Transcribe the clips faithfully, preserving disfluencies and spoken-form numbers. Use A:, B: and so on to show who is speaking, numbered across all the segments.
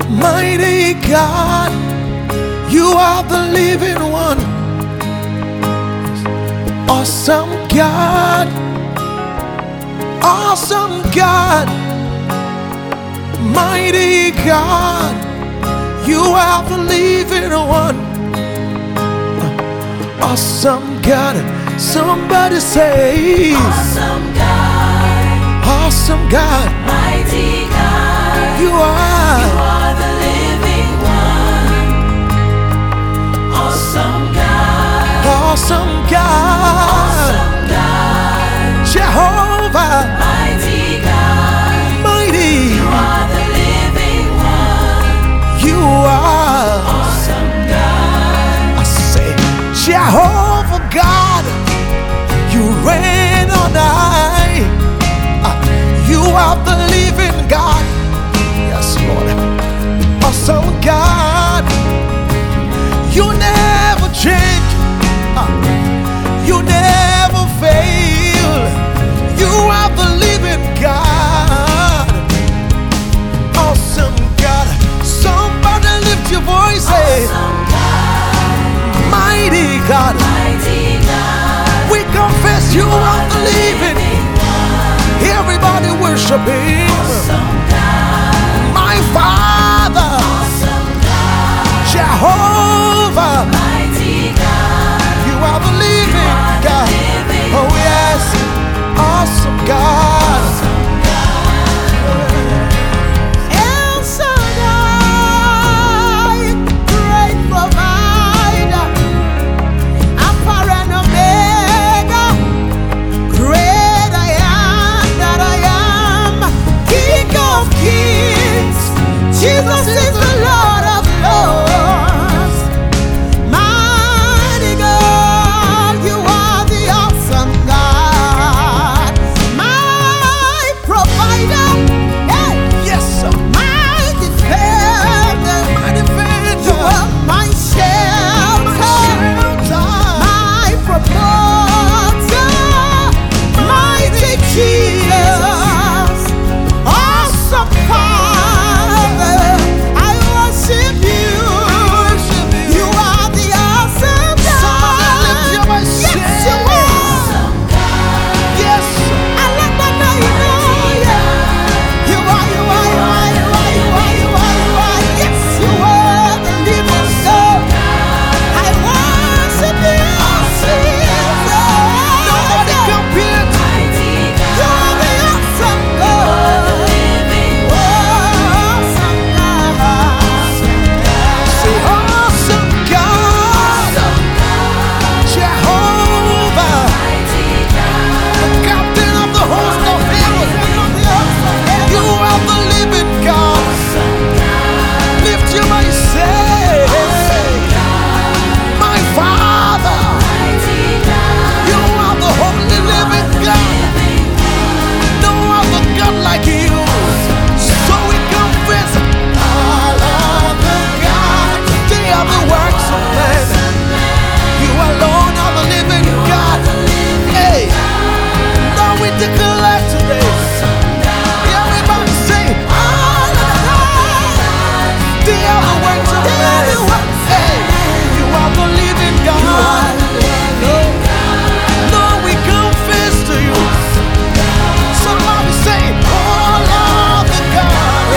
A: Mighty God, you are the living one. Awesome God, awesome God, mighty God, you are the living one. Awesome God, somebody say,
B: awesome God,
A: awesome God,
B: mighty God,
A: you are,
B: you are the living one. Awesome God,
A: awesome God,
B: awesome God,
A: Jehovah,
B: mighty God,
A: mighty,
B: you are the living one.
A: you are,
B: Awesome God,
A: I say, Jehovah God, you reign on high. Uh, you are the living God. Yes, Lord. Awesome God, you never change. Uh, you never fail. You are the living God. Awesome God. Somebody lift your voice. Say,
B: awesome God,
A: mighty God.
B: mighty God,
A: We confess you are the living. Everybody worship him.
B: awesome God,
A: My Father,
B: awesome God,
A: Jehovah,
B: mighty God,
A: you are the living
B: are the
A: God.
B: living
A: Oh yes, awesome God. El Shaddai, great provider, Alpha and Omega, great I am that I am, King of kings, Jesus is the Lord of lords. Mighty God, you are the awesome God, my provider, hey, yes, sir. My defender, my defender, you are my shelter, my promoter, mighty Jesus, awesome Father, I worship you. You are the awesome God. Yes, you are.
B: awesome God,
A: Yes,
B: I let my name know ya.
A: you are, you are, you are, you are, you are, you are, you are. Yes, you are the living God. I worship you, Jesus. Nobody compares.
B: mighty
A: You are the awesome God.
B: living
A: Awesome God. Say, awesome God. Jehovah,
B: mighty God,
A: the captain of the host of heaven. You are the living God. Lift your voice, say, my Father,
B: mighty God,
A: you are the holy living God. No other God like you. So we confess all of the gods, they are the works of man. You alone are the living God. Hey, now we declare today. Everybody say, all of the gods, they are the works of man. Hey, you are the living God. Lord, we confess to you. Somebody say, all of the gods.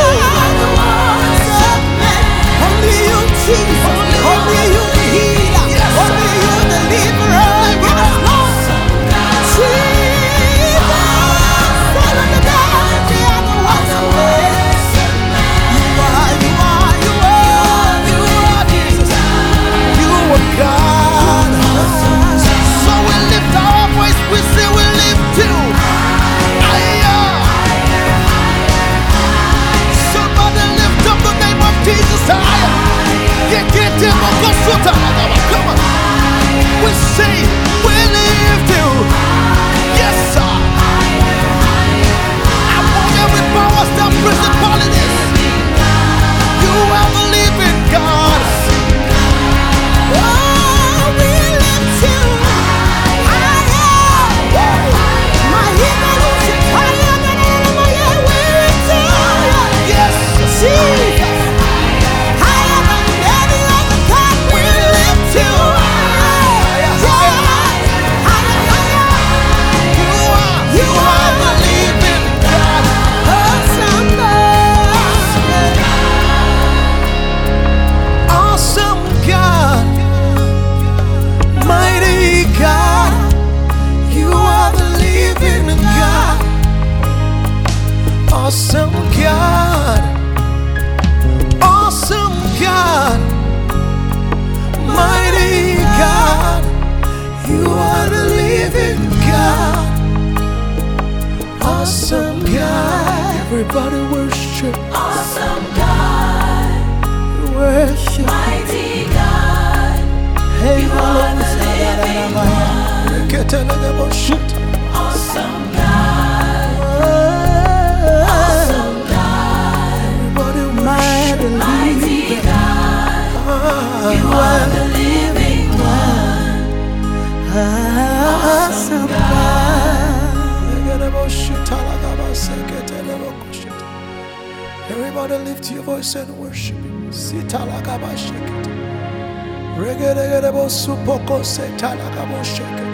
A: Only you, Jesus. Only you, healer. Only you, deliverer. Yes, Lord. Jesus. All of the gods, they are the ones who live. You are, you are, you are, you are Jesus. You are God. So we lift our voice, we say we lift you. Higher. Somebody lift up the name of Jesus higher. Get, get him, go shoot him. Come on. We say we lift you. Yes, sir. Above every power, stop principalities. You are the living God. Oh, we lift you higher. My hero is higher than all of my way. We lift you. Yes, Jesus. Everybody worship,
B: Awesome God,
A: worship.
B: mighty God,
A: Hey,
B: you are the living one.
A: get a little shit.
B: Awesome God, awesome God,
A: Everybody worship.
B: mighty God, you are the living one.
A: Awesome Everybody lift your voice and worship him. Sitalagaba shake it. Reggae, reggae, supoko, sitalagaba shake it.